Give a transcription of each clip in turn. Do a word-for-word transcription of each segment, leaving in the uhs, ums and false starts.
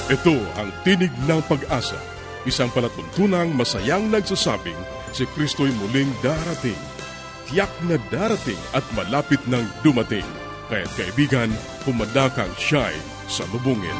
Ito ang Tinig ng Pag-asa, isang palatuntunang masayang nagsasabing si Kristo'y muling darating. Tiyak na darating at malapit nang dumating. Kaya't kaibigan, pumadakang siya'y salubungin.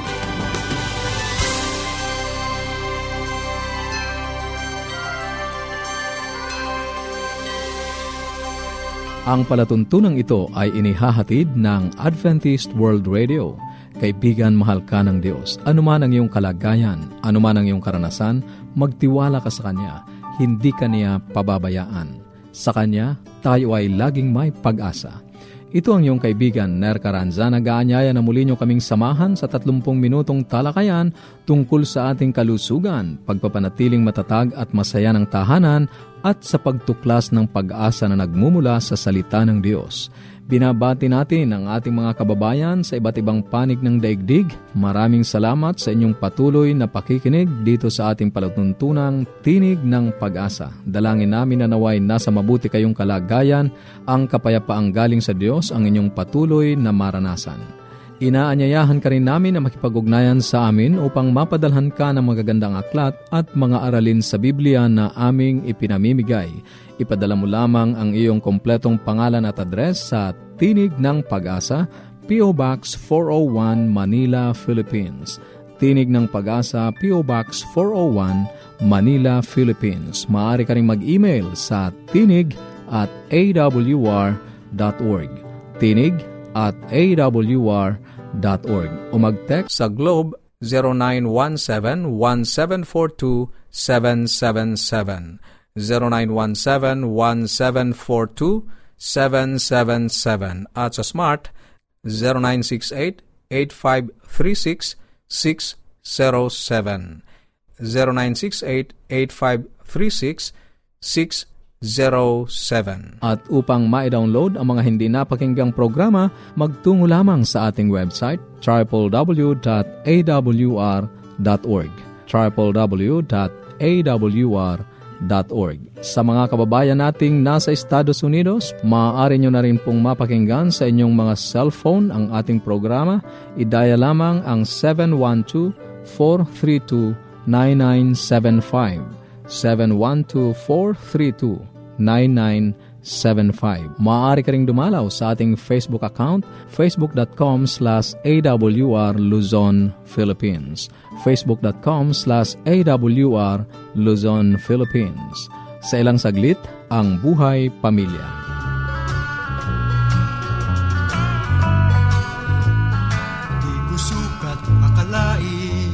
Ang palatuntunang ito ay inihahatid ng Adventist World Radio. Kaibigan, mahal ka ng Diyos. Anuman ang iyong kalagayan, anuman ang iyong karanasan, magtiwala ka sa Kanya. Hindi ka niya pababayaan. Sa Kanya, tayo ay laging may pag-asa. Ito ang iyong kaibigan, Ner Caranza, nag-aanyaya na muli niyo kaming samahan sa tatlumpung minutong talakayan tungkol sa ating kalusugan, pagpapanatiling matatag at masaya ng tahanan, at sa pagtuklas ng pag-asa na nagmumula sa salita ng Diyos. Binabati natin ang ating mga kababayan sa iba't ibang panig ng daigdig. Maraming salamat sa inyong patuloy na pakikinig dito sa ating palatuntunang Tinig ng Pag-asa. Dalangin namin na naway nasa mabuti kayong kalagayan, ang kapayapaang galing sa Diyos ang inyong patuloy na maranasan. Inaanyayahan ka rin namin na makipag-ugnayan sa amin upang mapadalhan ka ng magagandang aklat at mga aralin sa Biblia na aming ipinamimigay. Ipadala mo lamang ang iyong kompletong pangalan at address sa Tinig ng Pag-asa, P O. Box four oh one, Manila, Philippines. Tinig ng Pag-asa, P O. Box four oh one, Manila, Philippines. Maaari ka rin mag-email sa tinig at a w r dot org. Tinig at a w r dot org. O mag-text sa Globe zero nine one seven, one seven four two, seven seven seven. zero nine one seven, one seven four two, seven seven seven at sa Smart zero nine six eight, eight five three six, six zero seven zero nine six eight, eight five three six, six zero seven. At upang ma-download ang mga hindi napakinggang programa, magtungo lamang sa ating website w w w dot a w r dot org w w w dot a w r dot org. Sa mga kababayan nating nasa Estados Unidos, maaari nyo na rin pong mapakinggan sa inyong mga cellphone ang ating programa. I-dial lamang ang seven one two, four three two, nine nine seven five. seven one two, four three two, nine nine seven five. Maaari ka ring dumalaw sa ating Facebook account, facebook.com slash awr Luzon, Philippines. facebook.com slash awr Luzon, Philippines. Sa ilang saglit, ang buhay pamilya. Di ko sukat akalain.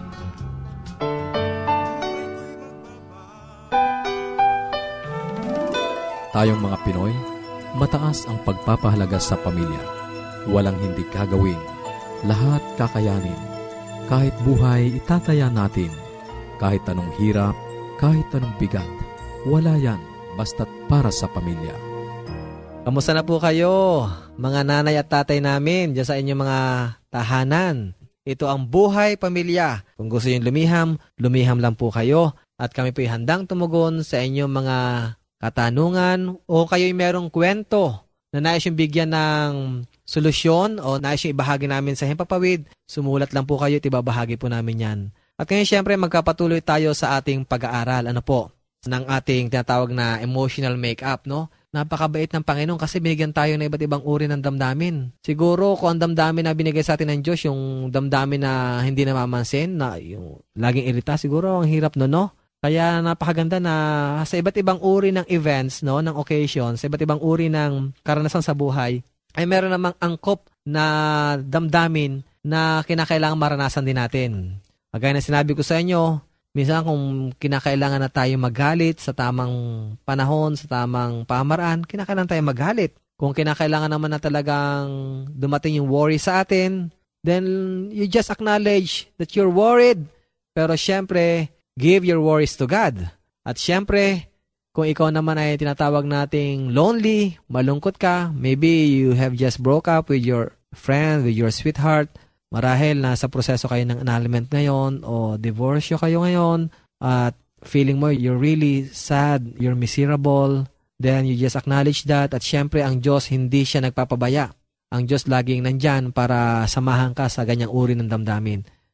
Tayong mga Pinoy, mataas ang pagpapahalaga sa pamilya. Walang hindi kagawin. Lahat kakayanin. Kahit buhay, itataya natin. Kahit anong hirap, kahit anong bigat, wala yan basta't para sa pamilya. Kamusta na po kayo, mga nanay at tatay namin, dyan sa inyong mga tahanan? Ito ang buhay pamilya. Kung gusto nyo lumiham, lumiham lang po kayo. At kami po'y handang tumugon sa inyong mga katanungan o kayo'y merong kwento na nais yung bigyan ng solusyon o nais yung ibahagi namin sa Himpapawid, sumulat lang po kayo at ibabahagi po namin yan. At ngayon syempre magkapatuloy tayo sa ating pag-aaral, ano po, ng ating tinatawag na emotional make-up, no? Napakabait ng Panginoon kasi binigyan tayo ng iba't ibang uri ng damdamin. Siguro kung ang damdamin na binigay sa atin ng Diyos, yung damdamin na hindi namamansin, na yung laging irita, siguro ang hirap no, no? Kaya napakaganda na sa iba't ibang uri ng events, no, ng occasions, sa iba't ibang uri ng karanasan sa buhay, ay meron namang angkop na damdamin na kinakailangan maranasan din natin. Kagaya na sinabi ko sa inyo, minsan kung kinakailangan na tayo magalit sa tamang panahon, sa tamang pamaraan, kinakailangan tayo magalit. Kung kinakailangan naman na talagang dumating yung worry sa atin, then you just acknowledge that you're worried. Pero syempre, give your worries to God. At syempre, kung ikaw naman ay tinatawag nating lonely, malungkot ka, maybe you have just broke up with your friend, with your sweetheart, marahil nasa proseso kayo ng annulment ngayon o divorce kayo ngayon at feeling mo you're really sad, you're miserable, then you just acknowledge that at syempre ang Diyos hindi siya nagpapabaya. Ang Diyos laging nandyan para samahan ka sa ganyang uri ng damdamin.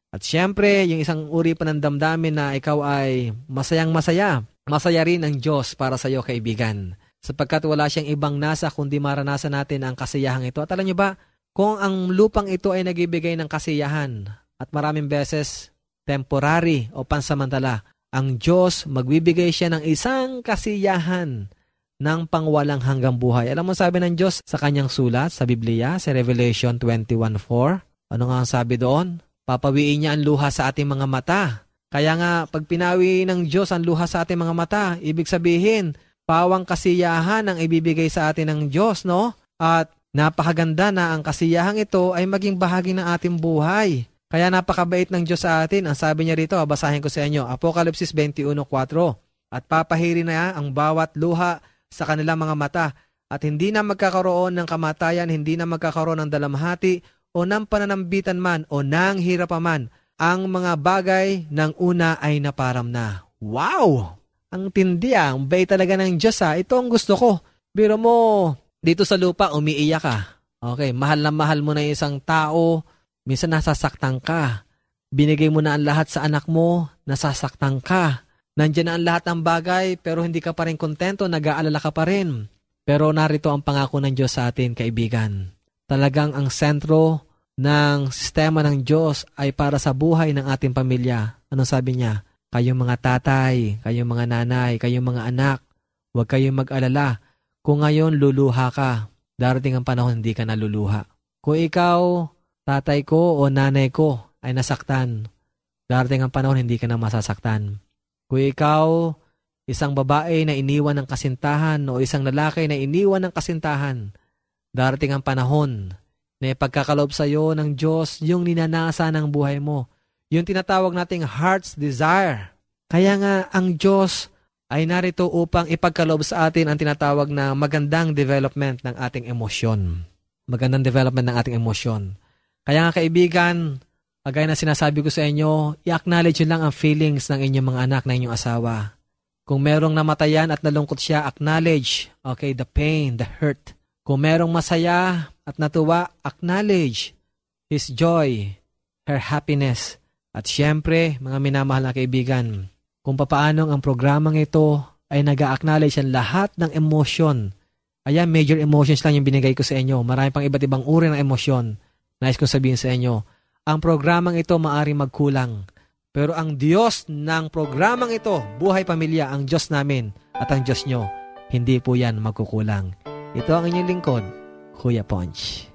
At syempre, yung isang uri pa ng damdamin na ikaw ay masayang masaya. Masaya rin ang Diyos para sa iyo, kaibigan. Sapagkat wala siyang ibang nasa kundi maranasan natin ang kasiyahang ito. At alam niyo ba, kung ang lupang ito ay nagbibigay ng kasiyahan at maraming beses temporary o pansamantala, ang Diyos magbibigay siya ng isang kasiyahan ng pangwalang hanggang buhay. Alam mo sabi ng Diyos sa kanyang sulat sa Biblia, sa Revelation twenty-one four? Ano nga ang sabi doon? Papawiin niya ang luha sa ating mga mata. Kaya nga, pag pinawi ng Diyos ang luha sa ating mga mata, ibig sabihin, pawang kasiyahan ang ibibigay sa atin ng Diyos, no? At napakaganda na ang kasiyahang ito ay maging bahagi ng ating buhay. Kaya napakabait ng Diyos sa atin. Ang sabi niya rito, basahin ko sa inyo, Apokalipsis twenty-one four. At papahiri na ang bawat luha sa kanilang mga mata, at hindi na magkakaroon ng kamatayan, hindi na magkakaroon ng dalamhati, o ng pananambitan man, o ng hirapaman. Ang mga bagay ng una ay naparam na. Wow! Ang tindi ah, ang bay talaga ng Diyos ah. Ito ang gusto ko. Biro mo, dito sa lupa, umiiyak ka. Okay, mahal na mahal mo na isang tao, minsan nasasaktan ka. Binigay mo na ang lahat sa anak mo, nasasaktan ka. Nandiyan na ang lahat ng bagay, pero hindi ka pa rin kontento, nag-aalala ka pa rin. Pero narito ang pangako ng Diyos sa atin, kaibigan. Talagang ang sentro ng sistema ng Diyos ay para sa buhay ng ating pamilya. Ano sabi niya? Kayong mga tatay, kayong mga nanay, kayong mga anak, huwag kayong mag-alala. Kung ngayon luluha ka, darating ang panahon hindi ka naluluha. Kung ikaw, tatay ko o nanay ko ay nasaktan, darating ang panahon hindi ka na masasaktan. Kung ikaw, isang babae na iniwan ng kasintahan o isang lalaki na iniwan ng kasintahan, darating ang panahon na ipagkakaloob sa iyo ng Diyos yung ninanasa ng buhay mo. Yung tinatawag nating heart's desire. Kaya nga ang Diyos ay narito upang ipagkaloob sa atin ang tinatawag na magandang development ng ating emosyon. Magandang development ng ating emosyon. Kaya nga kaibigan, agay na sinasabi ko sa inyo, i-acknowledge lang ang feelings ng inyong mga anak, ng inyong asawa. Kung merong namatayan at nalungkot siya, acknowledge, okay, the pain, the hurt. Kung merong masaya at natuwa, acknowledge his joy, her happiness. At syempre, mga minamahal na kaibigan, kung papaanong ang programang ito ay nag-a-acknowledge ang lahat ng emosyon. Ayan, major emotions lang yung binigay ko sa inyo. Marami pang iba't ibang uri ng emosyon. Nais ko sabihin sa inyo, ang programang ito maaari magkulang. Pero ang Diyos ng programang ito, Buhay Pamilya, ang Diyos namin at ang Diyos nyo, hindi po yan magkukulang. Ito ang inyong lingkod, Kuya Ponch.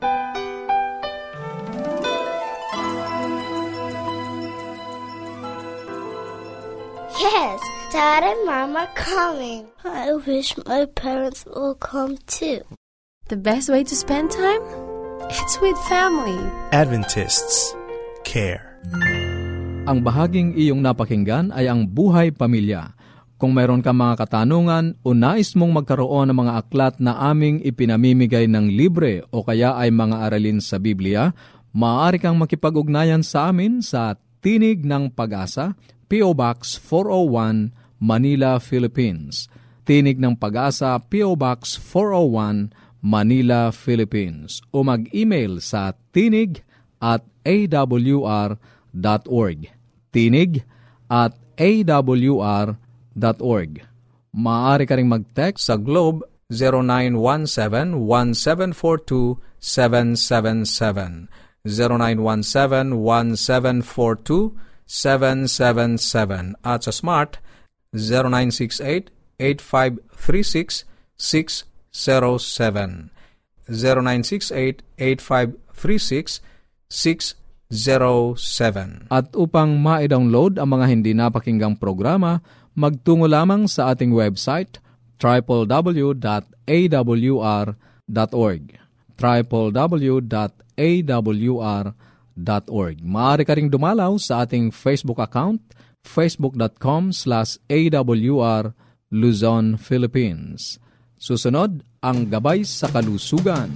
Yes, Dad and Mom are coming. I wish my parents will come too. The best way to spend time? It's with family. Adventists care. Ang bahaging iyong napakinggan ay ang Buhay Pamilya. Kung mayroon ka mga katanungan o nais mong magkaroon ng mga aklat na aming ipinamimigay ng libre o kaya ay mga aralin sa Biblia, maaari kang makipag-ugnayan sa amin sa Tinig ng Pag-asa, P O. Box four oh one, Manila, Philippines. Tinig ng Pag-asa, P O. Box four oh one, Manila, Philippines. O mag-email sa tinig at a w r dot org. Tinig at a w r dot org. Maaari ka ring mag-text Sa Globe, zero nine one seven, one seven four two, seven seven seven. zero nine one seven, one seven four two, seven seven seven. At sa Smart, zero nine six eight, eight five three six, six zero seven. zero nine six eight, eight five three six, six zero seven. At upang ma-download ang mga hindi napakinggang programa, magtungo lamang sa ating website w w w dot a w r dot org. w w w dot a w r dot org. Maaari ka ring dumalaw sa ating Facebook account, facebook dot com slash a w r Luzon, Philippines. Susunod, ang Gabay sa Kalusugan.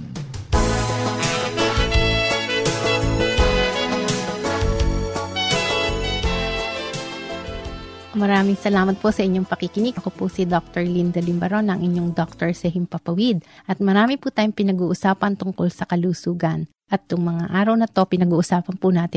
Maraming salamat po sa inyong pakikinig. Ako po si Doctor Linda Limbaron, ang inyong Doctor sa Himpapawid. At marami po tayong pinag-uusapan tungkol sa kalusugan. At itong mga araw na to, pinag-uusapan po natin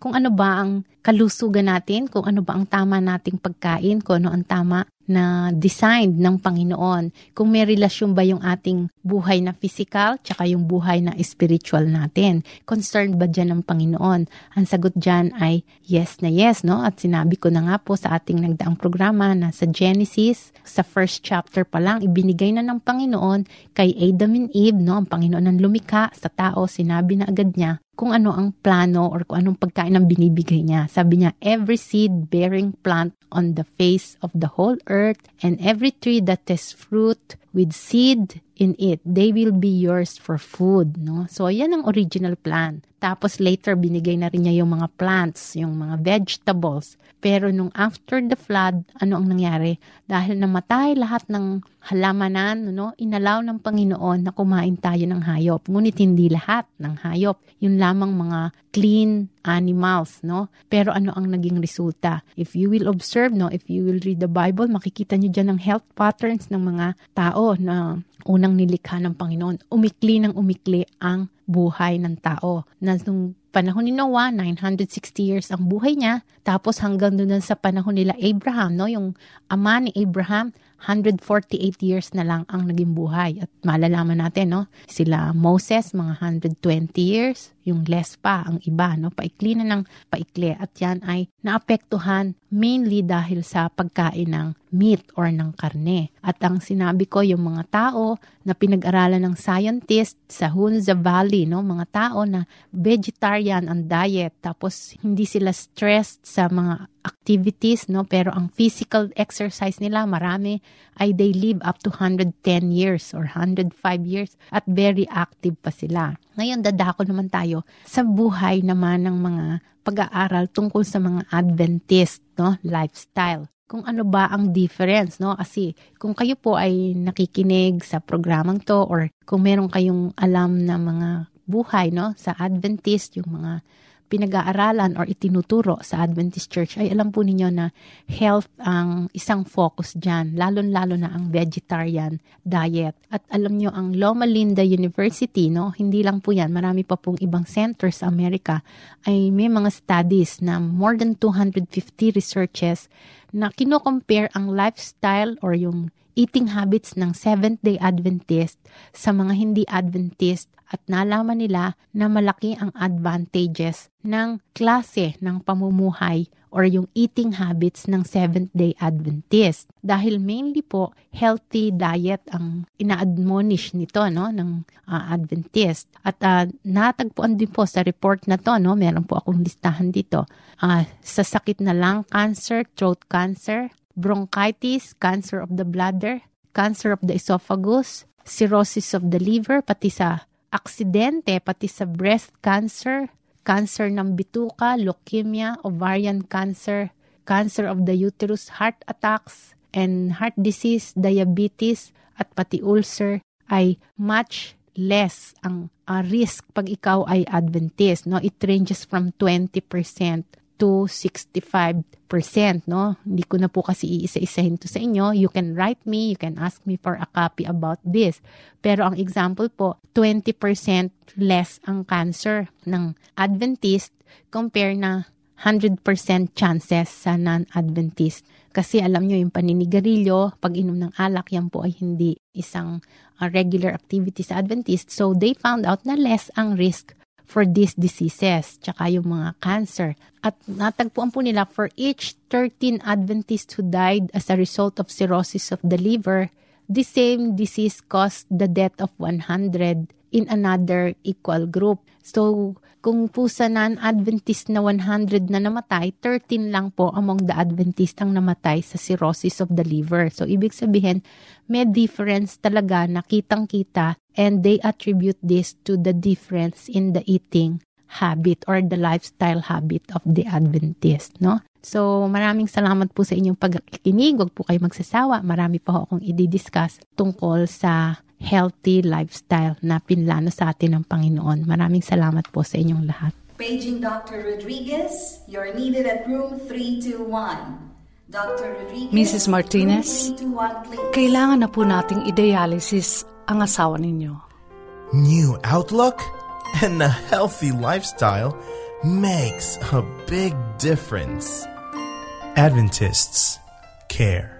kung ano ba ang kalusugan natin, kung ano ba ang tama nating pagkain, kung ano ang tama na design ng Panginoon. Kung may relasyon ba yung ating buhay na physical tsaka yung buhay na spiritual natin. Concerned ba dyan ng Panginoon? Ang sagot dyan ay yes na yes, no? At sinabi ko na nga po sa ating nagdaang programa na sa Genesis, sa first chapter pa lang, ibinigay na ng Panginoon kay Adam and Eve, no? Ang Panginoon ang lumikha sa tao, sinabi na agad niya kung ano ang plano or kung anong pagkain ang binibigay niya. Sabi niya, every seed-bearing plant on the face of the whole earth and every tree that has fruit with seed in it, they will be yours for food. No? So, yan ang original plan. Tapos later, binigay na rin niya yung mga plants, yung mga vegetables. Pero nung after the flood, ano ang nangyari? Dahil namatay lahat ng halamanan, no? Inalaw ng Panginoon na kumain tayo ng hayop. Ngunit hindi lahat ng hayop. Yun lamang mga clean animals, no? Pero ano ang naging resulta? If you will observe, no? If you will read the Bible, makikita niyo dyan ang health patterns ng mga tao na unang nilikha ng Panginoon. Umikli ng umikli ang buhay ng tao. Na nung panahon ni Noah, nine hundred sixty years ang buhay niya. Tapos hanggang doon sa panahon nila Abraham, no? Yung ama ni Abraham, one hundred forty-eight years na lang ang naging buhay. At malalaman natin, no? Sila Moses, mga one hundred twenty years. Yung less pa, ang iba, no? Paikli na ng paikli. At yan ay naapektuhan mainly dahil sa pagkain ng meat or ng karne. At ang sinabi ko, yung mga tao na pinag-aralan ng scientist sa Hunza Valley, no? Mga tao na vegetarian ang diet. Tapos hindi sila stressed sa mga activities, no? Pero ang physical exercise nila, marami, ay they live up to one hundred ten years or one hundred five years at very active pa sila. Ngayon, dadako naman tayo sa buhay naman ng mga pag-aaral tungkol sa mga Adventist, no? Lifestyle. Kung ano ba ang difference, no? Kasi kung kayo po ay nakikinig sa programang to or kung meron kayong alam na mga buhay, no? Sa Adventist, yung mga pinag-aaralan or itinuturo sa Adventist Church, ay alam po ninyo na health ang isang focus dyan, lalong-lalo na ang vegetarian diet. At alam nyo, ang Loma Linda University, no, hindi lang po yan, marami pa pong ibang centers sa Amerika, ay may mga studies na more than two hundred fifty researches na kino-compare ang lifestyle or yung eating habits ng Seventh-day Adventist sa mga hindi Adventist at nalaman nila na malaki ang advantages ng klase ng pamumuhay or yung eating habits ng Seventh-day Adventist. Dahil mainly po, healthy diet ang ina-admonish nito, no, ng uh, Adventist. At uh, natagpuan din po sa report na to, no, meron po akong listahan dito, uh, sa sakit na lung cancer, throat cancer, bronchitis, cancer of the bladder, cancer of the esophagus, cirrhosis of the liver, pati sa aksidente, pati sa breast cancer, cancer ng bituka, leukemia, ovarian cancer, cancer of the uterus, heart attacks, and heart disease, diabetes, at pati ulcer ay much less ang uh, risk pag ikaw ay Adventist. No? It ranges from twenty percent to sixty-five percent, no? Hindi ko na po kasi iisa-isahin to sa inyo. You can write me, you can ask me for a copy about this. Pero ang example po, twenty percent less ang cancer ng Adventist compare na one hundred percent chances sa non-Adventist. Kasi alam nyo, yung paninigarilyo, pag inom ng alak, yan po ay hindi isang uh, regular activity sa Adventist. So they found out na less ang risk for these diseases, tsaka yung mga cancer. At natagpuan po nila, for each thirteen Adventists who died as a result of cirrhosis of the liver, the same disease caused the death of one hundred in another equal group. So, kung po sa non-Adventist na one hundred na namatay, thirteen lang po among the Adventist ang namatay sa cirrhosis of the liver. So, ibig sabihin, may difference talaga na kitang-kita, and they attribute this to the difference in the eating habit or the lifestyle habit of the Adventist, no? So, maraming salamat po sa inyong pagkikinig. Huwag po kayo magsasawa. Marami pa akong i-discuss tungkol sa healthy lifestyle na pinlano sa atin ng Panginoon. Maraming salamat po sa inyong lahat. Paging Doctor Rodriguez, you're needed at room three two one. Doctor Rodriguez, Missus Martinez, kailangan na po nating i-dialysis ang asawa ninyo. New outlook and a healthy lifestyle makes a big difference. Adventists care.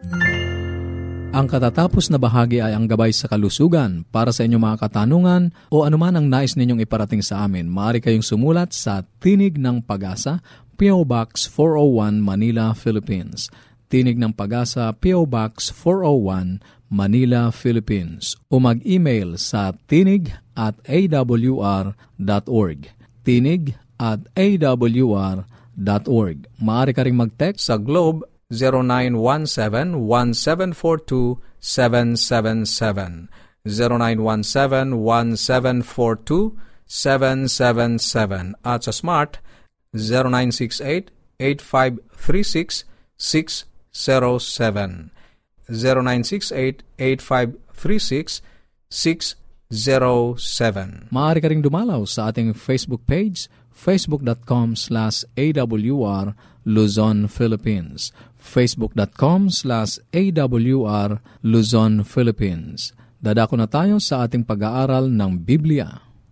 Ang katatapos na bahagi ay ang gabay sa kalusugan. Para sa inyong mga katanungan o anuman ang nais ninyong iparating sa amin, maaari kayong sumulat sa Tinig ng Pag-asa, P O. Box four oh one, Manila, Philippines. Tinig ng Pag-asa, P O. Box four oh one, Manila, Philippines. O mag-email sa tinig at a w r dot org. Tinig at a w r dot org. Maaari ka ring mag-text sa Globe zero nine one seven, one seven four two, seven seven seven. zero nine one seven, one seven four two, seven seven seven. At sa Smart zero nine six eight, eight five three six, six zero seven. zero nine six eight, eight five three six, six zero seven. Maaari ka ring dumalaw sa ating Facebook page, facebook.com slash awr Luzon, Philippines. facebook.com slash awr Luzon, Philippines. Dadako na tayo sa ating pag-aaral ng Biblia.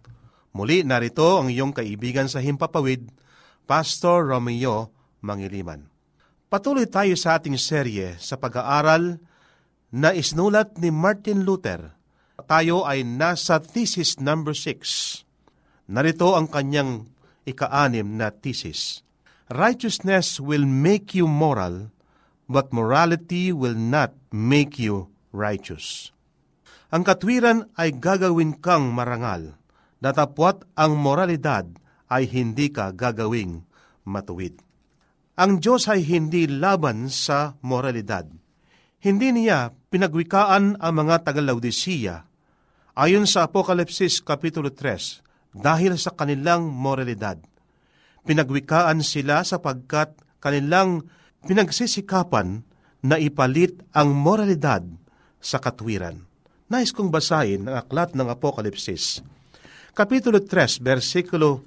Muli narito ang iyong kaibigan sa Himpapawid, Pastor Romeo Mangiliman. Patuloy tayo sa ating serye sa pag-aaral na isnulat ni Martin Luther. Tayo ay nasa thesis number six. Narito ang kanyang ika-anim na thesis. Righteousness will make you moral, but morality will not make you righteous. Ang katwiran ay gagawin kang marangal, datapwat ang moralidad ay hindi ka gagawing matuwid. Ang Diyos ay hindi laban sa moralidad. Hindi niya pinagwikaan ang mga taga-Laodicea ayon sa Apokalipsis Kapitulo three dahil sa kanilang moralidad. Pinagwikaan sila sapagkat kanilang pinagsisikapan na ipalit ang moralidad sa katwiran. Nais kong basahin ang aklat ng Apokalipsis, Kapitulo three, versikulo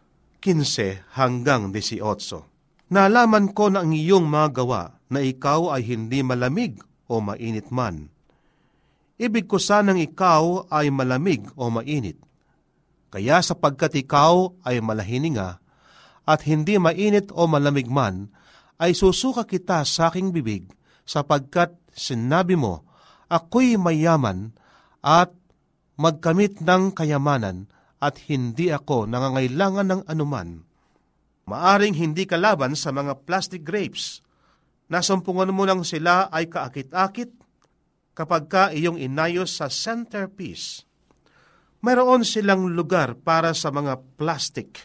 fifteen hanggang eighteen. Nalaman ko na ang iyong mga gawa na ikaw ay hindi malamig o mainit man. Ibig ko sanang ikaw ay malamig o mainit. Kaya sapagkat ikaw ay malahininga at hindi mainit o malamig man, ay susuka kita sa aking bibig sapagkat sinabi mo, ako'y mayaman at magkamit ng kayamanan at hindi ako nangangailangan ng anuman. Maaring hindi ka laban sa mga plastic grapes. Nasumpungan mo lang sila ay kaakit-akit kapag ka iyong inayos sa centerpiece. Mayroon silang lugar para sa mga plastic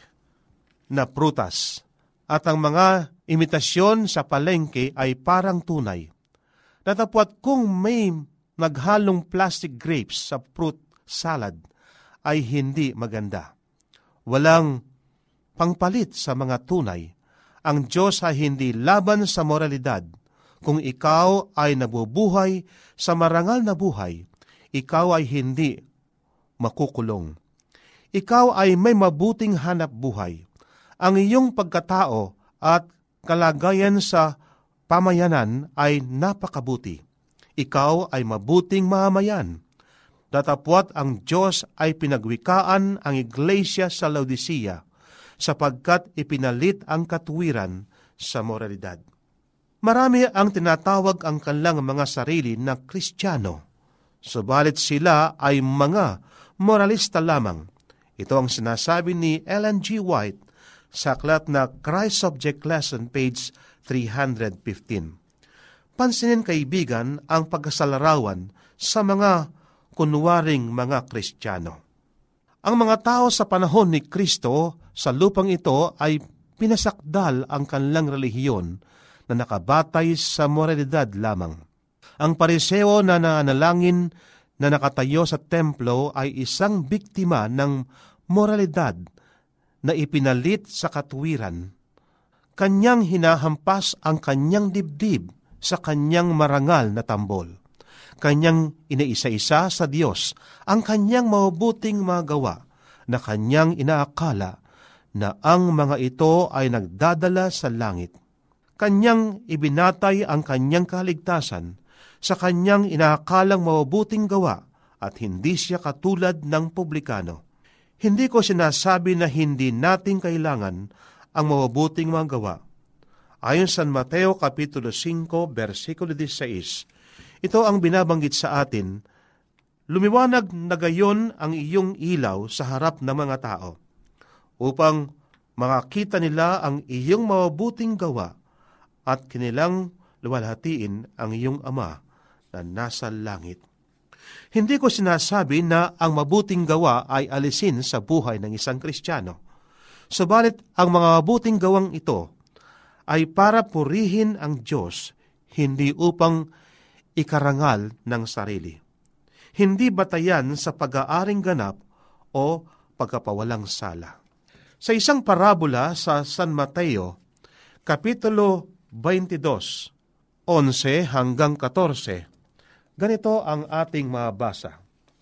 na prutas at ang mga imitasyon sa palengke ay parang tunay. Datapwat kung may naghalong plastic grapes sa fruit salad ay hindi maganda. Walang pangpalit sa mga tunay. Ang Diyos ay hindi laban sa moralidad. Kung ikaw ay nabubuhay sa marangal na buhay, ikaw ay hindi makukulong. Ikaw ay may mabuting hanap buhay. Ang iyong pagkatao at kalagayan sa pamayanan ay napakabuti. Ikaw ay mabuting mamamayan. Datapwat ang Diyos ay pinagwikaan ang iglesia sa Laodicea sapagkat ipinalit ang katwiran sa moralidad. Marami ang tinatawag ang kanilang mga sarili na Kristiyano, subalit sila ay mga moralista lamang. Ito ang sinasabi ni Ellen G. White sa aklat na Christ Subject Lesson, page three fifteen. Pansinin kaibigan ang pagkasalarawan sa mga kunwaring mga Kristiyano. Ang mga tao sa panahon ni Kristo sa lupang ito ay pinasakdal ang kanilang relihiyon na nakabatay sa moralidad lamang. Ang pariseo na nanalangin na nakatayo sa templo ay isang biktima ng moralidad na ipinalit sa katwiran. Kanyang hinahampas ang kanyang dibdib sa kanyang marangal na tambol. Kanyang inaisa-isa sa Diyos ang kanyang mabuting mga gawa na kanyang inaakala na ang mga ito ay nagdadala sa langit. Kanyang ibinatay ang kanyang kaligtasan sa kanyang inaakalang mabuting gawa at hindi siya katulad ng publikano. Hindi ko sinasabi na hindi natin kailangan ang mabubuting mga gawa. Ayon sa Mateo Kapitulo five, versikulo sixteen, ito ang binabanggit sa atin, lumiwanag na gayon ang iyong ilaw sa harap ng mga tao, upang makakita nila ang iyong mabubuting gawa at kanilang luwalhatiin ang iyong Ama na nasa langit. Hindi ko sinasabi na ang mabuting gawa ay alisin sa buhay ng isang Kristiyano. Subalit ang mga mabuting gawang ito ay para purihin ang Diyos, hindi upang ikarangal ng sarili. Hindi batayan sa pag-aaring ganap o pagkapawalang sala. Sa isang parabola sa San Mateo, Kapitulo twenty-two, eleven hanggang fourteen, ganito ang ating mabasa.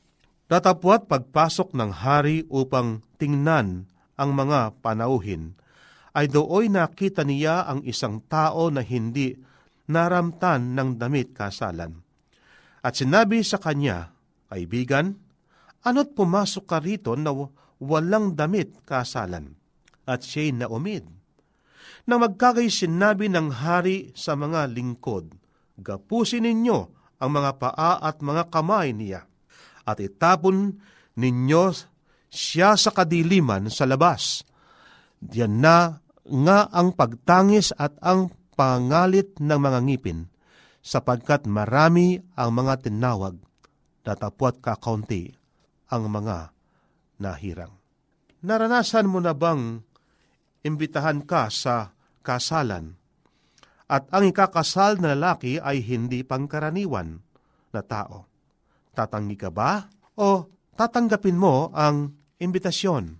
Datapwat pagpasok ng hari upang tingnan ang mga panauhin, ay dooy nakita niya ang isang tao na hindi naramtan ng damit kasalan. At sinabi sa kanya, Kaibigan, ano't pumasok ka rito na walang damit kasalan? At siya'y naumid. Nang magkagay sinabi ng hari sa mga lingkod, Gapusin ninyo ang mga paa at mga kamay niya, at itapon ninyo siya sa kadiliman sa labas. Diyan na nga ang pagtangis at ang pangalit ng mga ngipin, sapagkat marami ang mga tinawag, datapwat kakaunti ang mga nahirang. Naranasan mo na bang imbitahan ka sa kasalan at ang ikakasal na lalaki ay hindi pangkaraniwan na tao? Tatanggi ka ba o tatanggapin mo ang imbitasyon?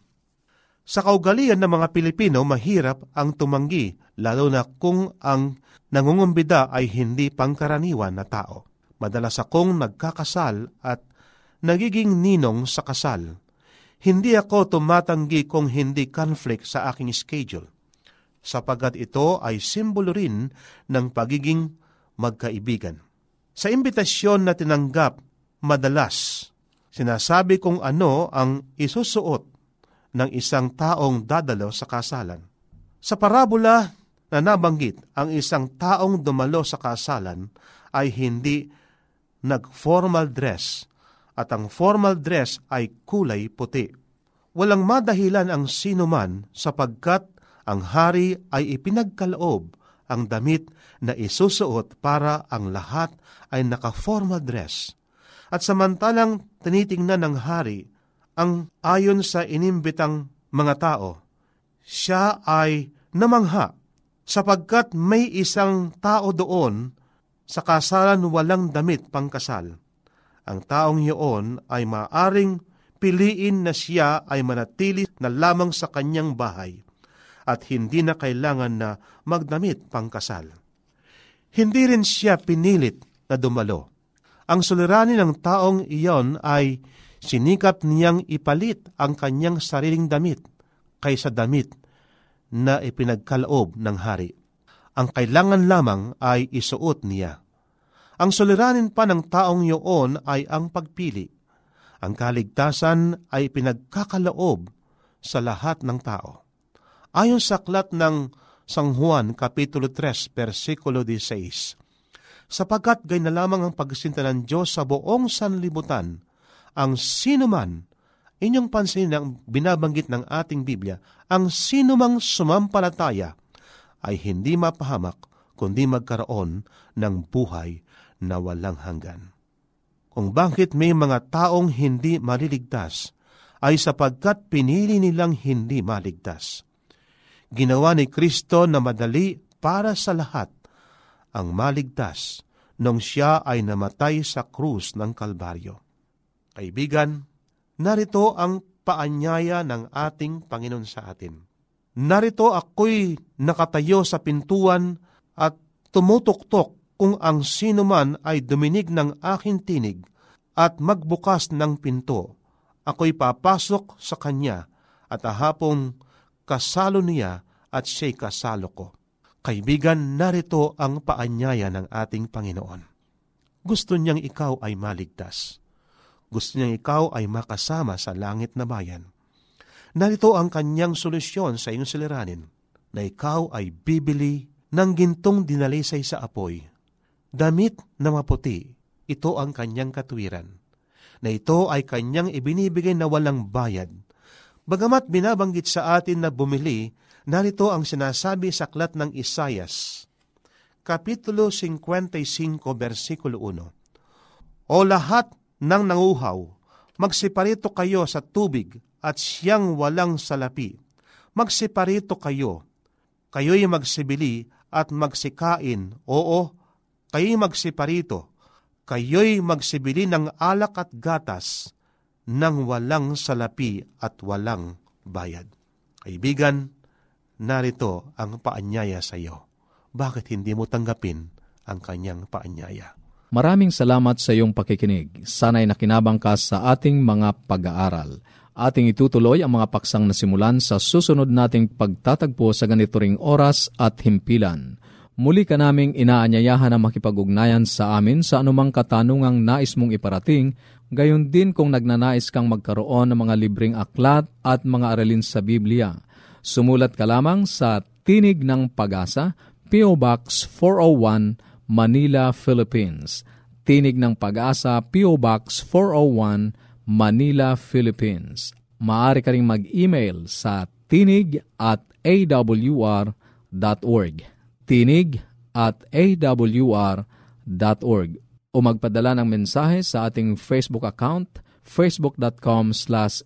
Sa kaugalian ng mga Pilipino, mahirap ang tumanggi, lalo na kung ang nangungumbida ay hindi pangkaraniwan na tao. Madalas akong nagkakasal at nagiging ninong sa kasal. Hindi ako tumatanggi kung hindi conflict sa aking schedule, sapagkat ito ay simbolo rin ng pagiging magkaibigan. Sa imbitasyon na tinanggap, madalas sinasabi kung ano ang isusuot ng isang taong dadalo sa kasalan. Sa parabola na nabanggit, ang isang taong dumalo sa kasalan ay hindi nag-formal dress, at ang formal dress ay kulay puti. Walang madahilan ang sinuman sapagkat ang hari ay ipinagkaloob ang damit na isusuot para ang lahat ay naka-formal dress. At samantalang tinitingnan ng hari ang ayon sa inimbitang mga tao, siya ay namangha sapagkat may isang tao doon sa kasalan walang damit pangkasal. Ang taong iyon ay maaring piliin na siya ay manatili na lamang sa kanyang bahay at hindi na kailangan na magdamit pangkasal. Hindi rin siya pinilit na dumalo. Ang suliranin ng taong iyon ay sinikap niyang ipalit ang kanyang sariling damit kaysa damit na ipinagkaloob ng hari. Ang kailangan lamang ay isuot niya. Ang suliranin pa ng taong iyon ay ang pagpili. Ang kaligtasan ay pinagkakaloob sa lahat ng tao. Ayon sa aklat ng San Juan, Kapitulo three, versikulo sixteen, sapagkat gay na lamang ang pagsinta ng Diyos sa buong sanlibutan, ang sinuman, inyong pansin ang binabanggit ng ating Biblia, ang sinumang sumampalataya ay hindi mapahamak, kundi magkaroon ng buhay na walang hanggan. Kung bakit may mga taong hindi maliligtas, ay sapagkat pinili nilang hindi maligtas. Ginawa ni Kristo na madali para sa lahat ang maligtas nung siya ay namatay sa krus ng Kalbaryo. Kaibigan, narito ang paanyaya ng ating Panginoon sa atin. Narito ako'y nakatayo sa pintuan at tumutuktok kung ang sinuman ay duminig ng aking tinig at magbukas ng pinto. Ako'y papasok sa kanya at ahapong kasalo niya at siya'y kasalo ko. Kaibigan, narito ang paanyaya ng ating Panginoon. Gusto niyang ikaw ay maligtas. Gusto niyang ikaw ay makasama sa langit na bayan. Narito ang kanyang solusyon sa iyong suliranin. na ikaw ay bibili ng gintong dinalisay sa apoy. Damit na maputi, ito ang kanyang katuwiran, na ito ay kanyang ibinibigay na walang bayad. Bagamat binabanggit sa atin na bumili, narito ang sinasabi sa aklat ng Isayas, Kapitulo fifty-five, versikulo one. O lahat ng nanguhaw, magsiparito kayo sa tubig at siyang walang salapi. Magsiparito kayo, kayo'y magsibili at magsikain, oo, kayo'y magsiparito, kayo'y magsibili ng alak at gatas, ng walang salapi at walang bayad. Kaibigan, narito ang paanyaya sa iyo. Bakit hindi mo tanggapin ang kanyang paanyaya? Maraming salamat sa iyong pakikinig. Sana'y nakinabang ka sa ating mga pag-aaral. Ating itutuloy ang mga paksang nasimulan sa susunod nating pagtatagpo sa ganito ring oras at himpilan. Muli ka naming inaanyayahan na makipag-ugnayan sa amin sa anumang katanungang nais mong iparating, gayon din kung nagnanais kang magkaroon ng mga libreng aklat at mga aralin sa Biblia. Sumulat ka lamang sa Tinig ng Pag-asa, P O. Box four oh one, Manila, Philippines. Tinig ng Pag-asa, P O. Box four oh one, Manila, Philippines. Maaari ka ring mag-email sa tinig at a w r dot org. Tinig at a w r dot org. O magpadala ng mensahe sa ating Facebook account, facebook.com slash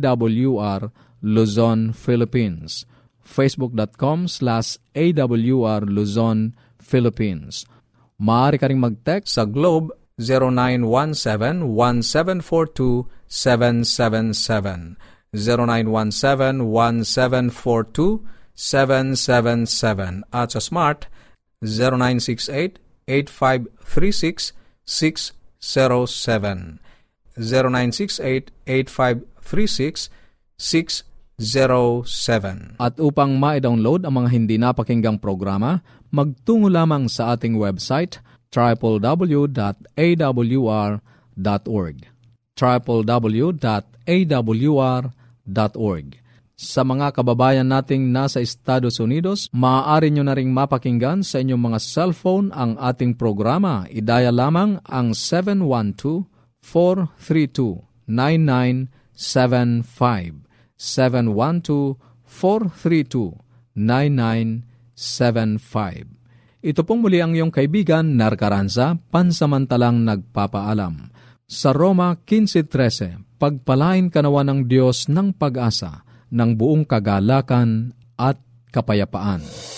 awr Luzon, Philippines. facebook.com slash awr Luzon, Philippines. Maaari ka ring mag-text sa Globe zero nine one seven, one seven four two, seven seven seven. zero nine one seven, one seven four two, seven seven seven. At sa Smart zero nine six eight, eight five three six, six zero seven. zero nine six eight, eight five three six, six zero seven. At upang ma-download ang mga hindi napakinggang programa, magtungo lamang sa ating website w w w dot a w r dot org. w w w dot a w r dot org. Sa mga kababayan nating nasa Estados Unidos, maaari nyo na ring mapakinggan sa inyong mga cellphone ang ating programa. Idaya lamang ang seven one two, four three two, nine nine seven five. seven one two, four three two, nine nine seven five. Ito pong muli ang iyong kaibigan, Nar Caranza, pansamantalang nagpapaalam. Sa Roma fifteen thirteen, pagpalain ka nawa ng Diyos ng pag-asa, ng buong kagalakan at kapayapaan.